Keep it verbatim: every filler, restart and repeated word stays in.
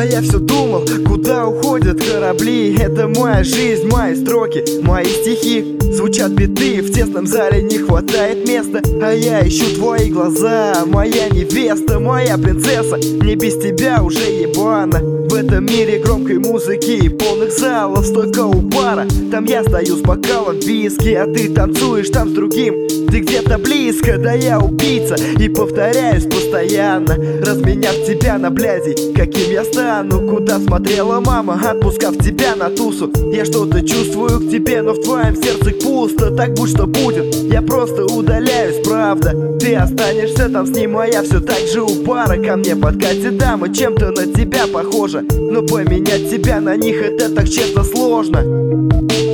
А я все думал, куда уходят корабли. Это моя жизнь, мои строки, мои стихи. Звучат биты, в тесном зале не хватает места. А я ищу твои глаза, моя невеста, моя принцесса. Мне без тебя уже ебано. В этом мире громкой музыки и полных залов столько у бара. Там я стою с бокалом виски, а ты танцуешь там с другим. Ты где-то близко, да я убийца и повторяюсь постоянно, разменяв тебя на бляди, каким я стану. Куда смотрела мама, отпускав тебя на тусу. Я что-то чувствую к тебе, но в твоем сердце пусто. Так будь что будет, я просто удаляюсь, правда. Ты останешься там с ним, а я все так же у бара. Ко мне подкатит дама, чем-то на тебя похожа, но поменять тебя на них это так честно сложно.